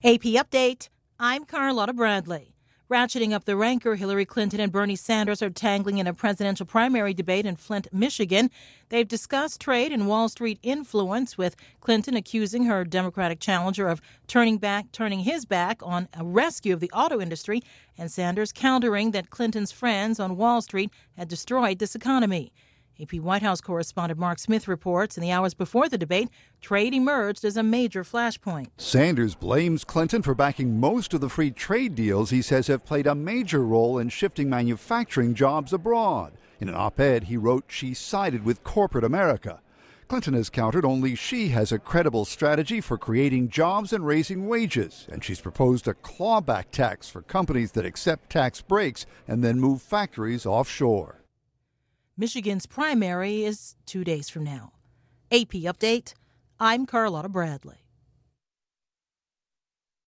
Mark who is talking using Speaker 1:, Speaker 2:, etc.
Speaker 1: AP Update, I'm Carlotta Bradley. Ratcheting up the rancor, Hillary Clinton and Bernie Sanders are tangling in a presidential primary debate in Flint, Michigan. They've discussed trade and Wall Street influence, with Clinton accusing her Democratic challenger of turning his back on a rescue of the auto industry, and Sanders countering that Clinton's friends on Wall Street had destroyed this economy. AP White House correspondent Mark Smith reports in the hours before the debate, trade emerged as a major flashpoint.
Speaker 2: Sanders blames Clinton for backing most of the free trade deals he says have played a major role in shifting manufacturing jobs abroad. In an op-ed, he wrote she sided with corporate America. Clinton has countered only she has a credible strategy for creating jobs and raising wages, and she's proposed a clawback tax for companies that accept tax breaks and then move factories offshore.
Speaker 1: Michigan's primary is 2 days from now. AP Update, I'm Carlotta Bradley.